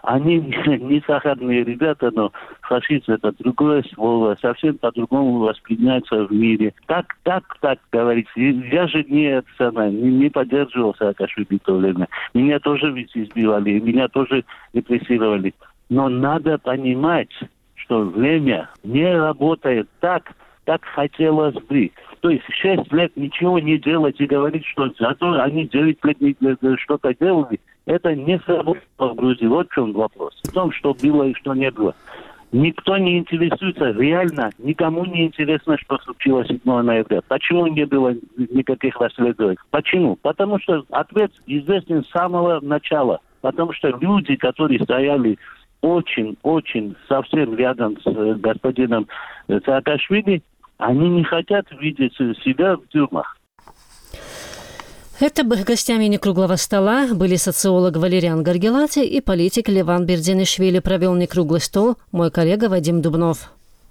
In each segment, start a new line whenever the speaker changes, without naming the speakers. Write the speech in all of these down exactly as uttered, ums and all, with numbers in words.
Они не сахарные ребята, но фашист — это другое слово, совсем по-другому воспринимается в мире. Так, так, так говорится. Я же не, это самое, не, не поддерживал Саакашвили в то время. Меня тоже ведь избивали, меня тоже репрессировали. Но надо понимать, что время не работает так, как хотелось бы. То есть шесть лет ничего не делать и говорить, что зато они девять лет не, что-то делали, это не сработало в Грузии. Вот в чем вопрос. В том, что было и что не было. Никто не интересуется, реально, никому не интересно, что случилось седьмого ноября. Почему не было никаких расследований? Почему? Потому что ответ известен с самого начала. Потому что люди, которые стояли очень-очень совсем рядом с э, господином Саакашвили, они не хотят видеть себя в тюрьмах.
Это гостями некруглого стола были социолог Валериан Гаргелати и политик Леван Берденишвили. Провел некруглый стол мой коллега Вадим Дубнов.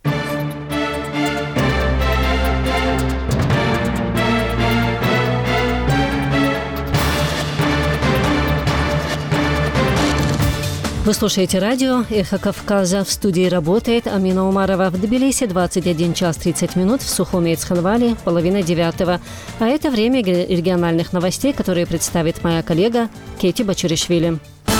Вы слушаете радио «Эхо Кавказа». В студии работает Амина Умарова. В Тбилиси двадцать один час тридцать минут, в Сухуме и Цхинвале половина девятого. А это время региональных новостей, которые представит моя коллега Кети Бачуришвили.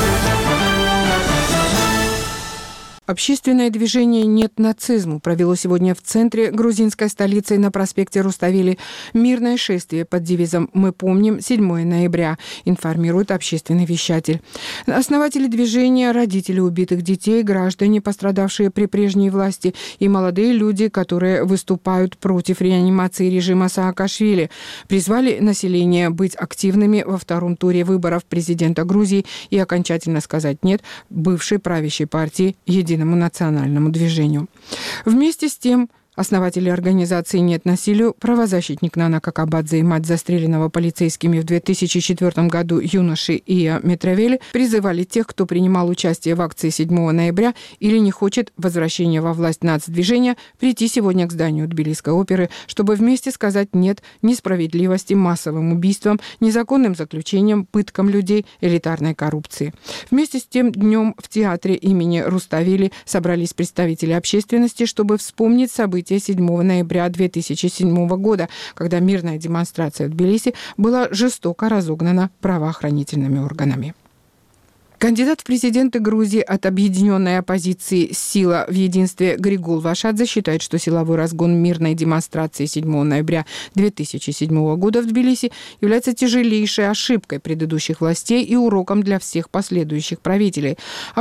Общественное движение «Нет нацизму» провело сегодня в центре грузинской столицы на проспекте Руставели мирное шествие под девизом «Мы помним седьмого ноября», информирует общественный вещатель. Основатели движения, родители убитых детей, граждане, пострадавшие при прежней власти, и молодые люди, которые выступают против реанимации режима Саакашвили, призвали население быть активными во втором туре выборов президента Грузии и окончательно сказать «нет» бывшей правящей партии «Единая национальному движению». Вместе с тем, основатели организации «Нет насилию», правозащитник Нана Какабадзе и мать застреленного полицейскими в две тысячи четвёртом году юноши Ия Метравели призывали тех, кто принимал участие в акции седьмого ноября или не хочет возвращения во власть нацдвижения, прийти сегодня к зданию Тбилисской оперы, чтобы вместе сказать «нет» несправедливости, массовым убийствам, незаконным заключениям, пыткам людей, элитарной коррупции. Вместе с тем днем в театре имени Руставели собрались представители общественности, чтобы вспомнить события седьмого ноября две тысячи седьмого года, когда мирная демонстрация в Тбилиси была жестоко разогнана правоохранительными органами. Кандидат в президенты Грузии от объединенной оппозиции «Сила в единстве» Григул Вашадзе считает, что силовой разгон мирной демонстрации седьмого ноября две тысячи седьмого года в Тбилиси является тяжелейшей ошибкой предыдущих властей и уроком для всех последующих правителей.